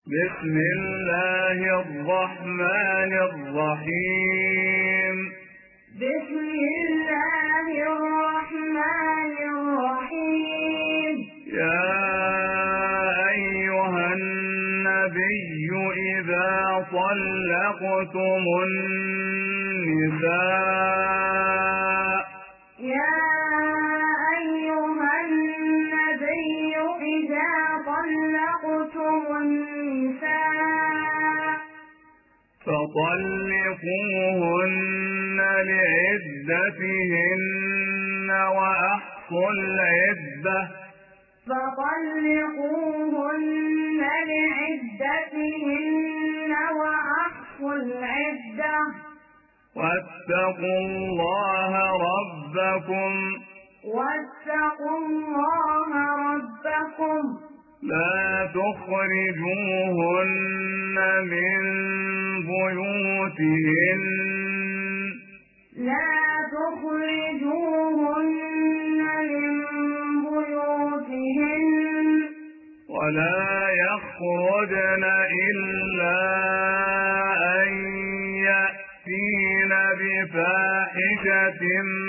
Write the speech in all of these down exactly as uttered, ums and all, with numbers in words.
بسم الله الرحمن الرحيم بسم الله الرحمن الرحيم يا أيها النبي إذا طلقتم النساء يا أيها النبي إذا طلقتم النساء فطلقوهن لعدتهن وأحصوا العدة فطلقوهن لعدتهن وأحصوا العدة واتقوا الله ربكم واتقوا الله ربكم لا تخرجوهن من بيوتهن لا تخرجوهن من بيوتهن ولا يخرجن إلا أن يأتين بفاحشة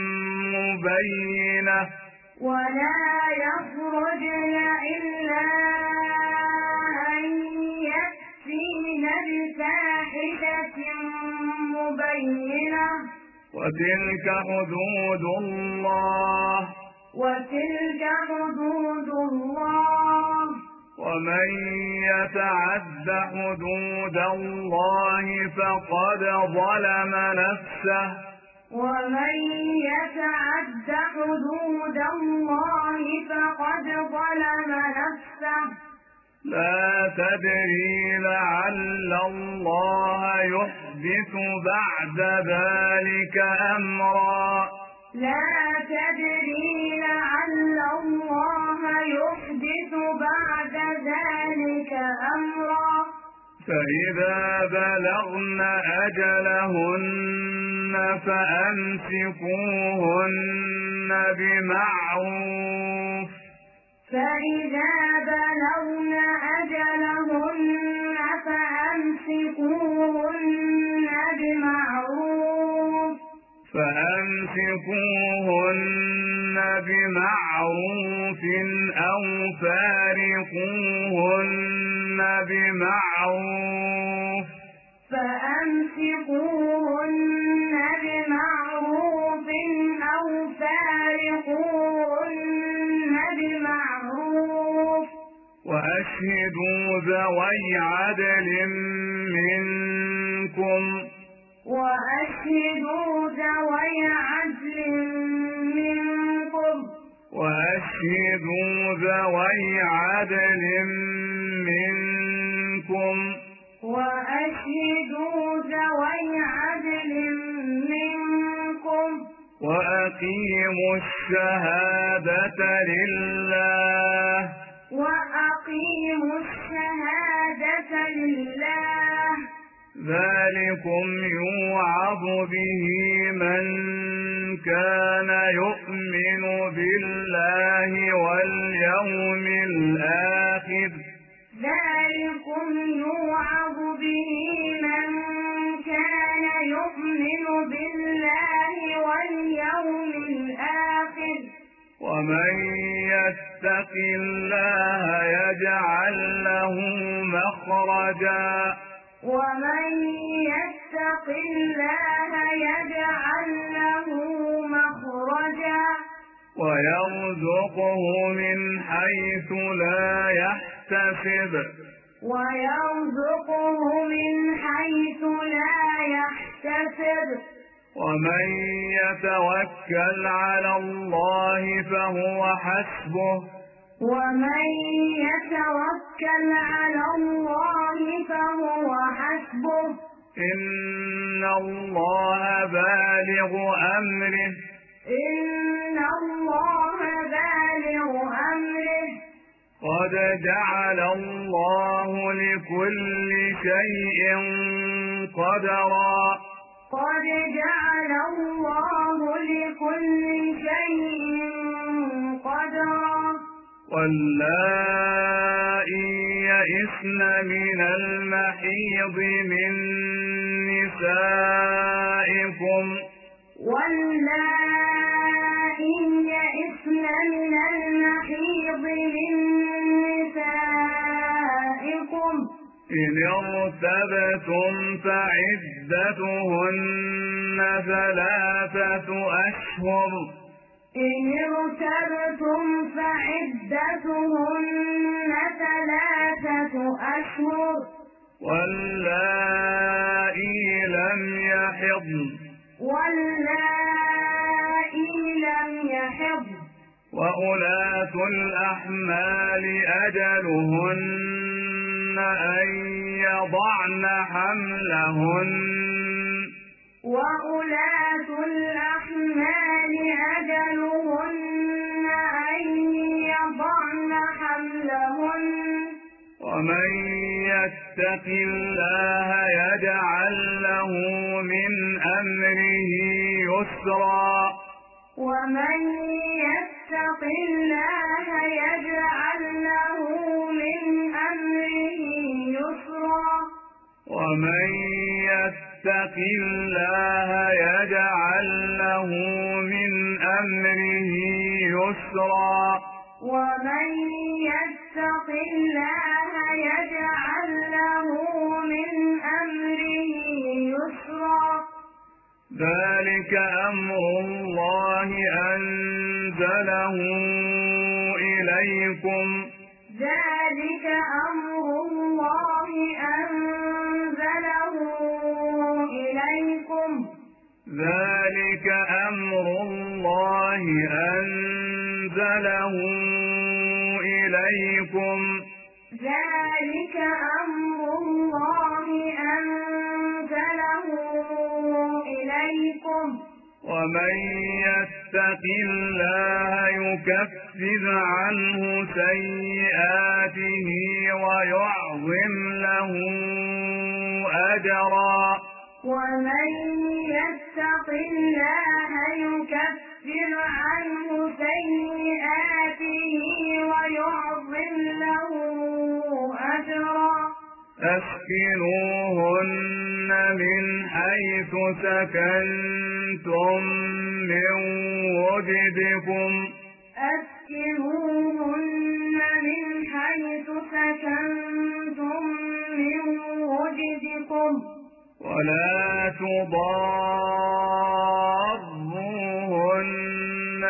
مبينة ولا يخرجن إلا أن يأتين بفاحشة مبينة وتلك حدود الله وتلك حدود الله ومن يتعد حدود الله فقد ظلم نفسه ومن يتعد حدود الله فقد ظلم نفسه لا تدري لعل الله يحدث بعد ذلك أمرا لا تدري لعل الله يحدث بعد ذلك أمرا فإذا بلغن أجلهن فأمسكوهن بمعروف فإذا بلغن أجلهن فأمسكوهن بمعروف فأمسكوهن بمعروف أو فارقوهن بمعروف فأمسكوهن بمعروف أو فارقوهن بمعروف وأشهدوا ذوي عدل منكم وأشهدوا ذوي عدل منكم وأشهدوا ذوي عدل منكم وأشهدوا ذوي عدل منكم وأقيموا الشهادة لله وأقيموا الشهادة لله ذلكم يوعظ به من كان يؤمن بالله واليوم الآخر ذلكم يوعظ به من كان يؤمن بالله واليوم الآخر ومن يتق الله يجعل له مخرجا ومن يتق الله يجعل له مخرجا ويرزقه من حيث لا يحتسب ويرزقه من حيث لا يحتسب ومن يتوكل على الله فهو حسبه ومن يتوكل على الله فهو حسبه إن الله بالغ أمره إن الله بالغ أمره قد جعل الله لكل شيء قدرا قد جعل الله لكل شيء قدرا واللائي يئسن من المحيض من نسائكم واللائي يئسن من المحيض من نسائكم إن ارتبتم فعدتهن ثلاثة أشهر إن ارتبتم فعدتهن ثلاثة أشهر واللائي لم يحضن واللائي لم يحضن وأولاة الأحمال أجلهن أن يضعن حملهن وأولاة الأحمال أجلهن أن يضعن حملهن ومن يتق الله يجعل له من أمره يسرا ومن يتق الله يجعل له من أمره يسرا ومن يتق الله يجعل له من أمره يسرا ومن يتق الله يجعل له من أمره يسرا ذلك أمر الله أنزله إليكم ذلك أمر الله أنزله إليكم ذلك أمر الله أنزله إليكم ذلك أمر الله أنزله إليكم ومن يتق الله يكفر عنه سيئاته ويعظم له أجرا ومن يتق الله يكفر عنه سيئاته ويعظم له أجرا أسكنوهن من حيث سكنتم من وجدكم أسكنوهن من حيث سكنتم من وجدكم ولا تضاروهن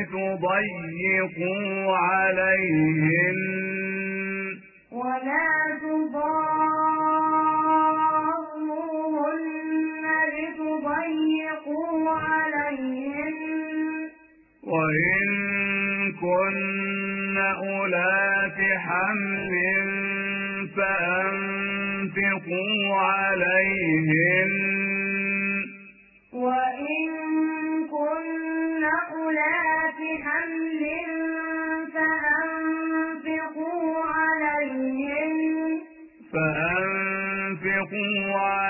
لتضيقوا عليهن ولا تضاروهن لتضيقوا عليهن وإن كن أولات حمل فأنفقوا عليهن وإن كن أولات حمل فأنفقوا عليهن فأنفقوا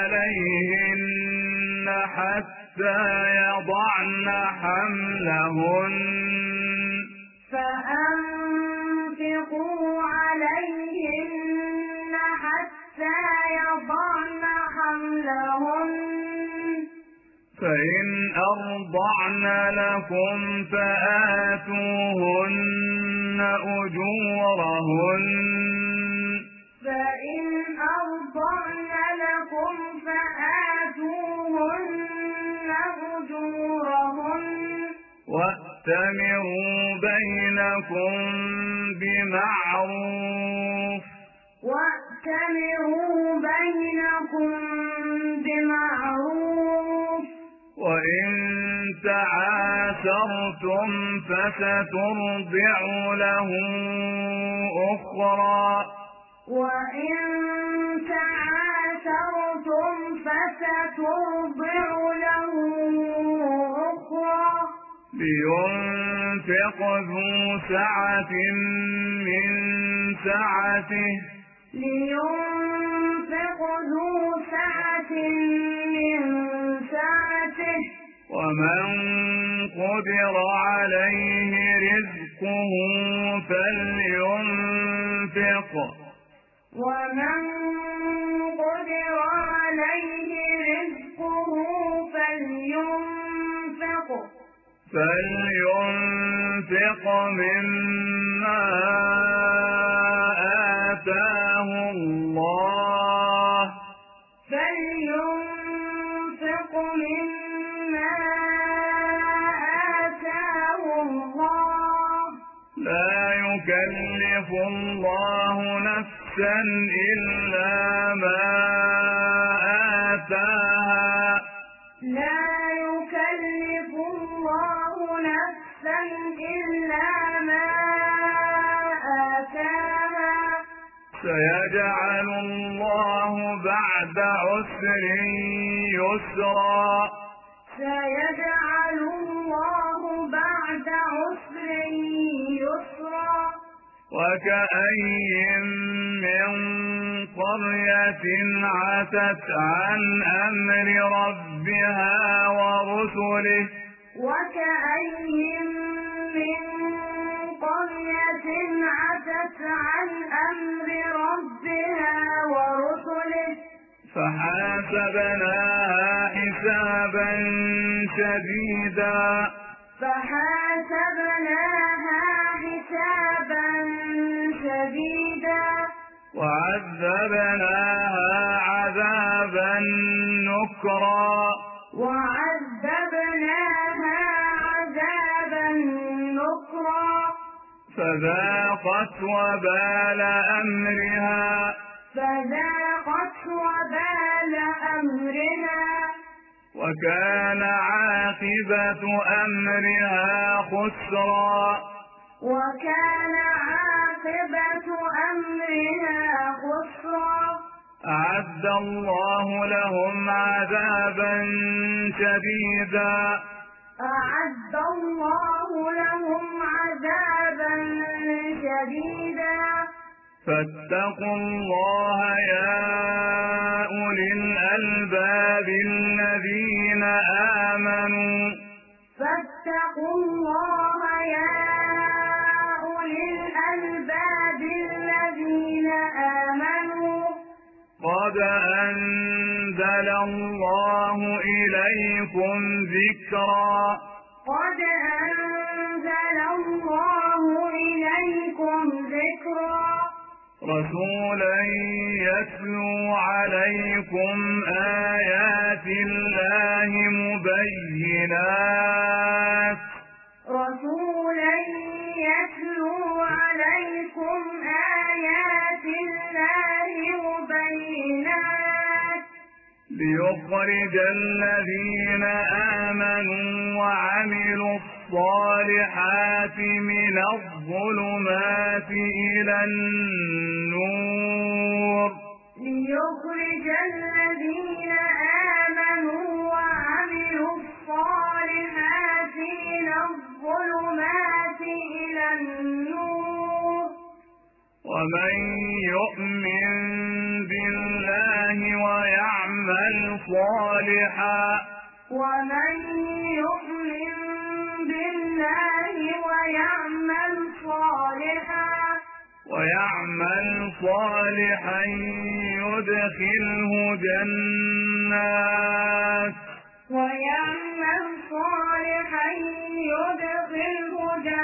عليهن حتى يضعن حملهن فأنفقوا عليهن حتى يضعن حملهن فإن أرضعن لكم فآتوهن أجورهن فإن أرضعن لكم فآتوهن أجورهن وأتمروا بينكم بمعروف وأتمروا بينكم بمعروف وإن تعاسرتم فسترضع له أخرى وإن تعاسرتم فسترضع له أخرى لينفق ذو سعة من سعته لينفق ذو سعة من سعته ومن قدر عليه رزقه فلينفق ومن قدر عليه رزقه فلينفق فلينفق مما آتاه الله فلينفق مما آتاه الله لا يكلف الله نفسا إلا ما آتاها لا يكلف الله نفسا إلا ما آتاها سيجعل الله بعد عسر يسرا سيجعل الله بعد عسر يسرا وكأي من قرية عتت عن أمر ربها ورسله وكأي من قرية عتت عن أمر ربها ورسله فحاسبناها حسابا شديدا فحاسبناها حسابا شديدا وعذبناها عذابا نكرا وعذبناها عذابا نكرا فذاقت وبال أمرها فذاقت وبال أمرها وكان عاقبة أمرها خسرا وكان عاقبة أمرها خسرا أعد الله لهم عذابا شديدا أعد الله لهم عذابا شديدا فاتقوا الله يا أولي الألباب الذين آمنوا فاتقوا الله يا أولي الألباب الذين آمنوا قد أنزل الله إليكم ذكرا قد أنزل الله إليكم ذكرا رسولا يتلو عليكم آيات الله مبينات رسولا يتلو عليكم آيات الله مبينات ليخرج الذين آمنوا وعملوا الصالحات من الظلمات إلى النور ليخرج الذين آمنوا وعملوا الصالحات من الظلمات إلى النور ومن يؤمن بالله ويعمل صالحا ومن يؤمن بالله ويعمل صالحا ويعمل صالحا يدخله جنات ويعمل صالحا يدخله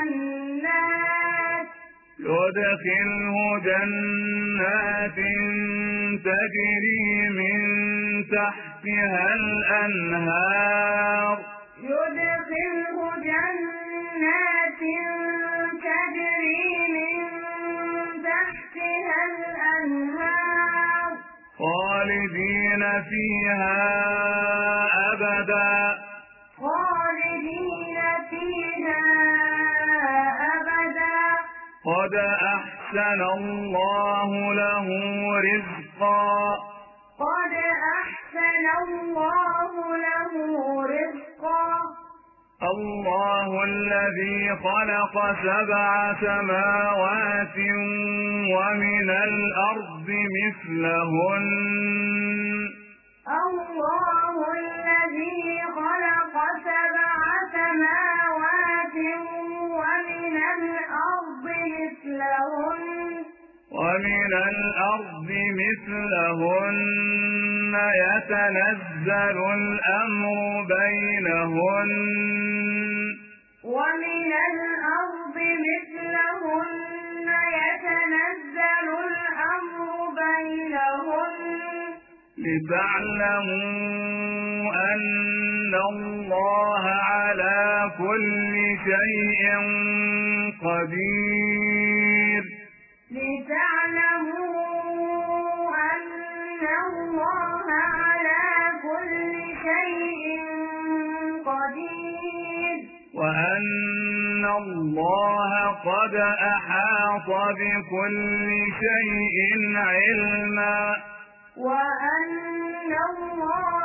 جنات يدخله جنات تجري من تحتها الأنهار يدخله جنات تجري من تحتها الأنهار خالدين فيها أبدا خالدين فيها أبدا قد أحسن الله له رزقا قد أحسن الله له رزقا الله الذي خلق سبع سماوات ومن الأرض مثلهن الله الذي خلق سبع سماوات ومن الأرض مثلهن ومن الأرض مثلهن يتنزل الأمر بينهن ومن الأرض مثلهن يتنزل الأمر بينهن لتعلموا أن الله على كل شيء قدير لتعلموا أن الله على كل شيء قدير وأن الله قد أحاط بكل شيء علما وأن الله